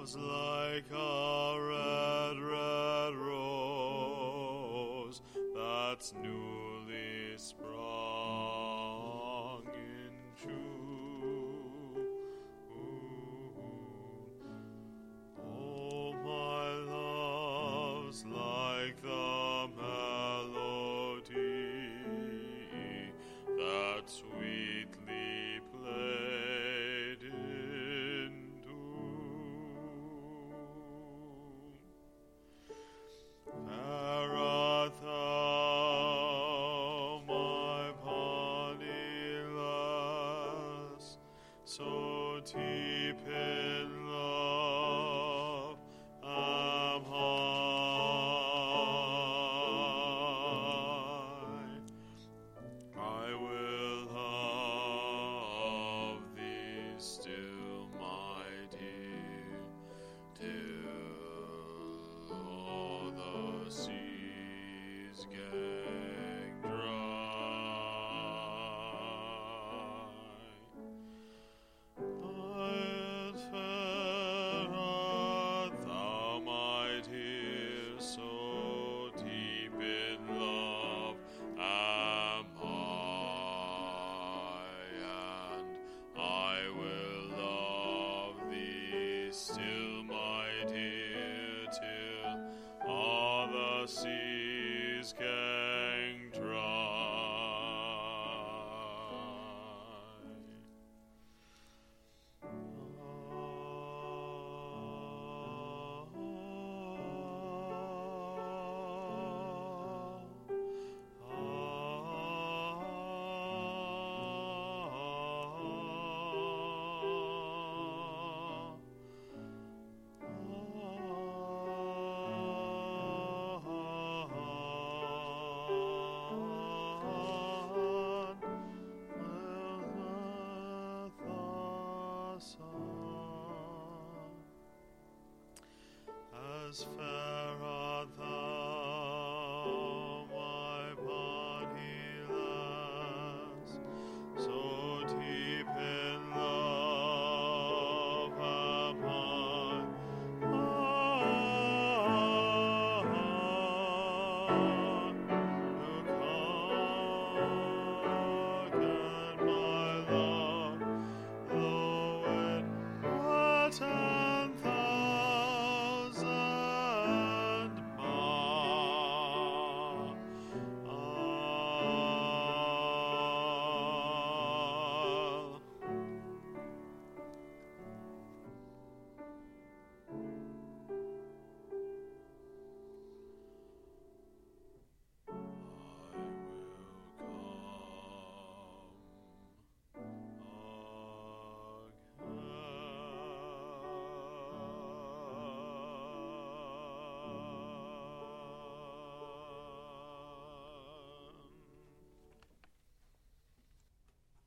like a red, red rose that's newly sprung into. Oh, my love's like the melody that sweetly played in tune. Fair art thou, my bonny lass, so deep in love am I will love thee still, my dear, till all the seas gang dry. But fair art thou, my dear, so deep in love am and I will love thee still, my dear, till all the seas gang dry. As fair